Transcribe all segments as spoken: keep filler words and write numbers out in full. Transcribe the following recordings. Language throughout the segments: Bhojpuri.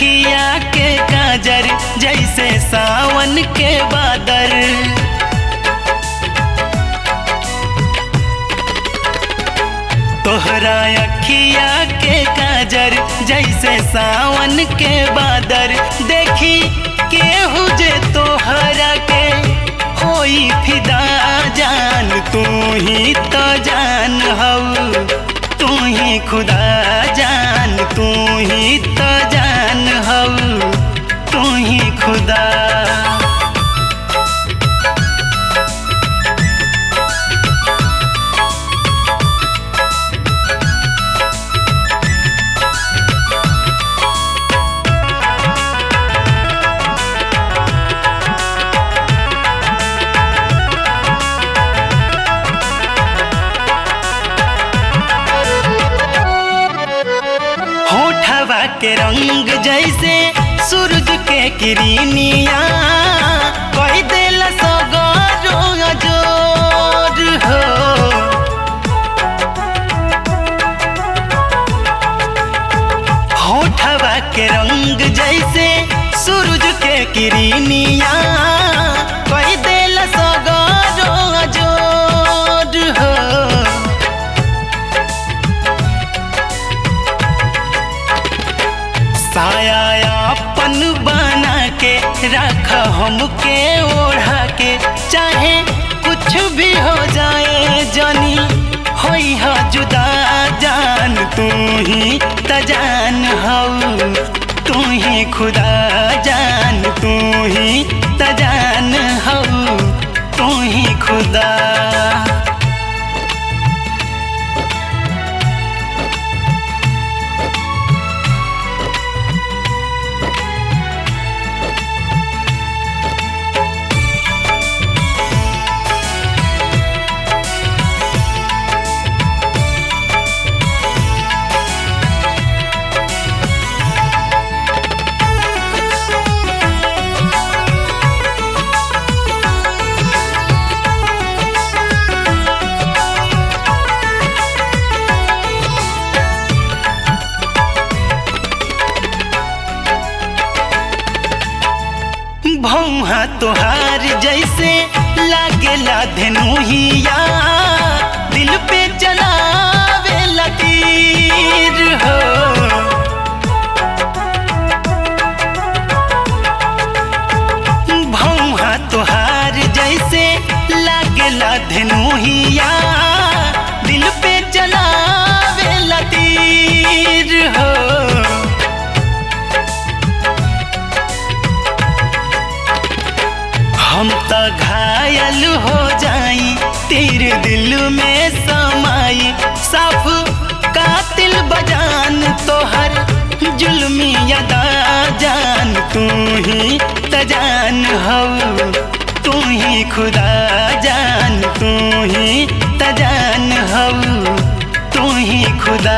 अखिया के काजर जैसे सावन के बादल। तोहरा अखिया के काजर जैसे सावन के बादल। देखी केहू जे तोहरा के होई फिदा जान तू ही तो जान हऊ तू ही खुदा जान तू ही तो जान हऊ तू ही खुदा। होठवा के रंग जैसे सूरज के किरनिया कोई दिल सगरो अजोर हो। होठवा के रंग जैसे सूरज के किरनिया कोई दिल सगरो अजोर हो। साया अपन बना के रख हमके ओढ़ा के चाहे कुछ भी हो जाए जानी होई हा जुदा जान तू ही त जान हऊ तू ही खुदा जान तू ही त जान हऊ तू ही खुदा। भौहा तोहार जैसे लागेला धनुहिया दिल पे चलावे लकीर हो। भौहा तोहार जैसे लागेला धनुहिया दिल पे चलावे लकीर हो। हम तो घायल हो जाई तेरे दिल में समाई साफ कातिल बजान तोहर जुल्मी अदा जान तू ही त जान हऊ तू ही खुदा जान तू ही त जान हऊ तू ही खुदा।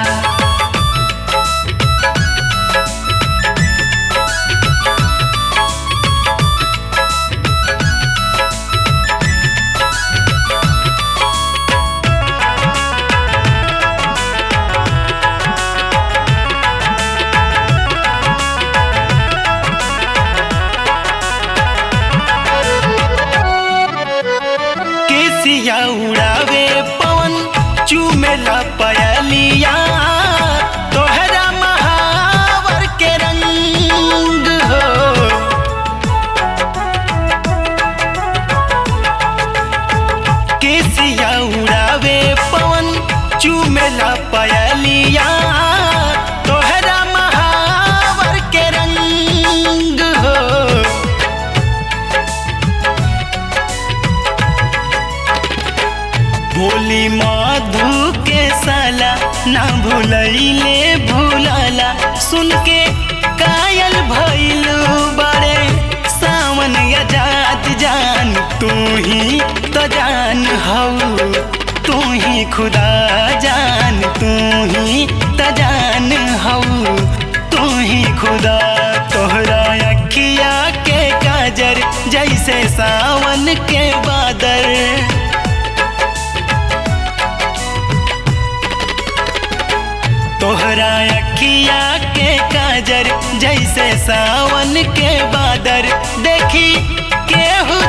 केसिया उड़ावे पवन चूमेला पयलिया तोहरा महावर के रंग हो। केसिया उड़ावे पवन चूमेला पयलिया तोहरा महावर के रंग हो। बोली मधु के साला ना भूलैले भूलाला सुन के कायल भइल बड़े सावन आजाद जान तू ही तो जान हऊ तू ही खुदा जान तू ही तो जान हऊ तू ही खुदा। तोहरा अखिया के काजर जैसे सावन के बादल। तोहरा अखिया के काजर जैसे सावन के बादर देखी केहू